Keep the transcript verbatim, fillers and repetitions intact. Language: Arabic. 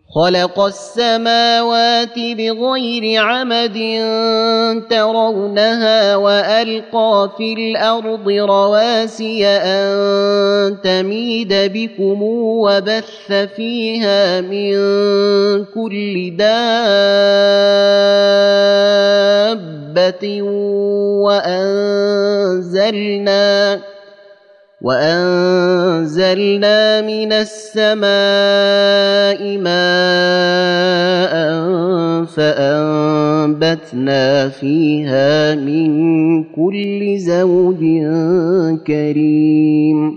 خلق السماوات بغير عمد ترونها وألقى في الأرض رواسي أن تميد بكم وبث فيها من كل دابة وأنزلنا وأنزلنا من السماء ماء فأنبتنا فيها من كل زوج كريم